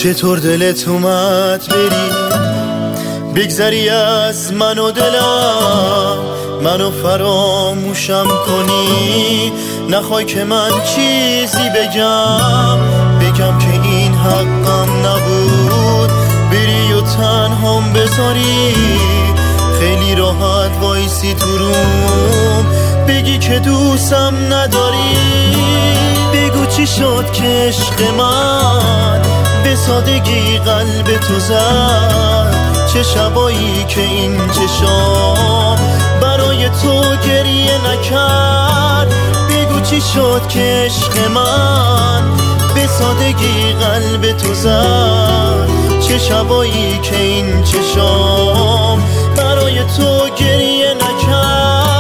چطور دلت اومد بری بگذری از من و دلم، منو فراموشم کنی، نخوای که من چیزی بگم که این حقم نبود، بری و تنهام بذاری، خیلی راحت وایسی تو روم بگی که دوستم نداری. بگو چی شد که عشق من به سادگی قلب تو زد، چه شبایی که این چشام برای تو گریه نکرد. بگو چی شد که عشق من به سادگی قلب تو زد، چه شبایی که این چشام برای تو گریه نکرد.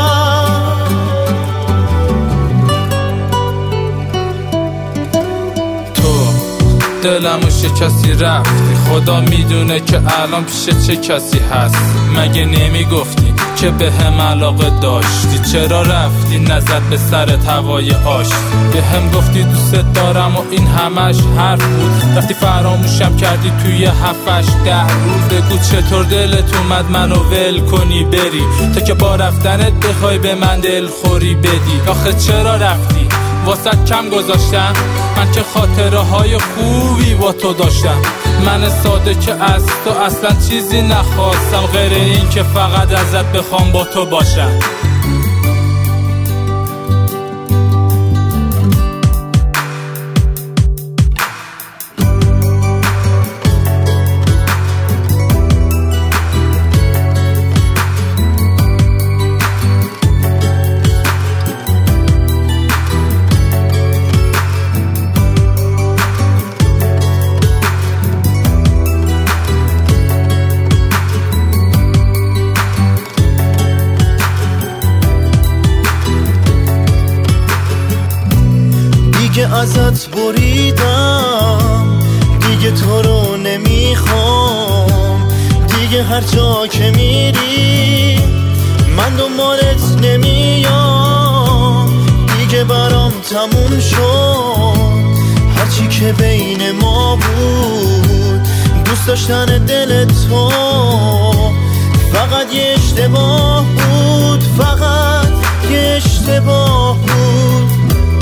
دلمو شکستی رفتی، خدا میدونه که الان پیش چه کسی هست. مگه نمیگفتی که به هم علاقه داشتی؟ چرا رفتی نزد به سرت هوای آشتی؟ به هم گفتی دوست دارم و این همش حرف بود، رفتی فراموشم کردی توی 7-8 روز. بگو چطور دلت اومد منو ول کنی بری، تا که با رفتنت بخوای به من دلخوری بدی. آخه چرا رفتی؟ واسه کم گذاشتم من که خاطره های خوبی با تو داشتم. من ساده که از تو اصلا چیزی نخواستم غیر این که فقط ازت بخوام با تو باشم. دیگه ازت بریدم، دیگه تو رو نمیخوام، دیگه هر جا که میری من دنبالت نمیام، دیگه برام تموم شد هرچی که بین ما بود، دوست داشتن دل تو فقط یه اشتباه بود، فقط یه اشتباه بود.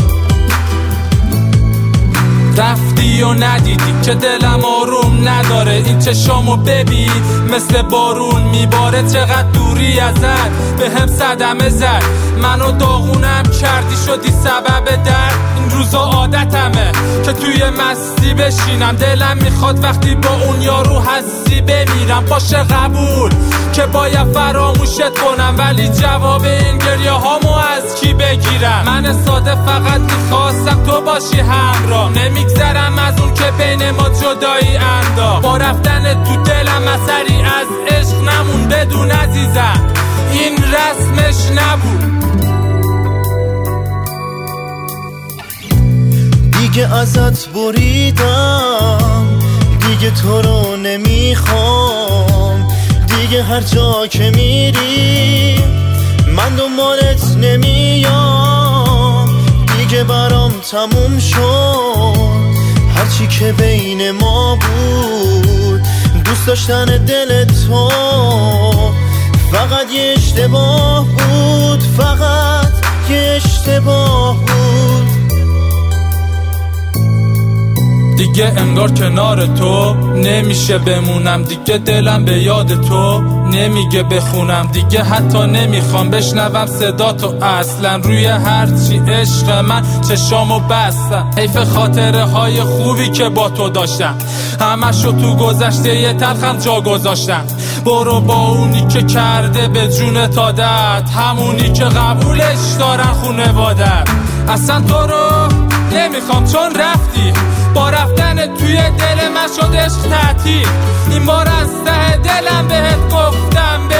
رفتی و ندیدی که دلم آروم نداره، این چشامو ببین مثل بارون میباره، چقدر دوری ازت به هم صدمه زد، منو داغونم کردی شدی سبب درد. این روزا عادتمه که توی مستی بشینم، دلم میخواد وقتی با اون یارو هستی بمیرم. باشه قبول که باید فراموشت کنم، ولی جواب این گریه هامو از کی بگیرم؟ من ساده فقط میخواستم تو باشی همراه، نمیگذرم از اون که بین ما جدایی انداخت. با رفتن تو دلم اثری از عشق نمون، بدون عزیزم این رسمش نبود. دیگه ازت بریدم، دیگه تو رو نمیخوام، دیگه هر جا که میری من دنبالت نمیام، دیگه برام تموم شد هرچی که بین ما بود، دوست داشتن دل تو فقط یه اشتباه بود، فقط یه اشتباه بود. دیگه انگار کنار تو نمیشه بمونم، دیگه دلم به یاد تو نمیگه بخونم، دیگه حتی نمیخوام بشنوم صدا تو اصلا. روی هرچی عشق من چشامو بستم، حیف خاطره های خوبی که با تو داشتم، همشو تو گذشته یه تلخم جا گذاشتم. برو با اونی که کرده به جونت عادت، همونی که قبولش دارن خونوادت. اصلا تو رو نمیخوام چون رفتی، با رفتن توی دل من شد عشق تعطیل. این بار از ته دلم بهت گفتم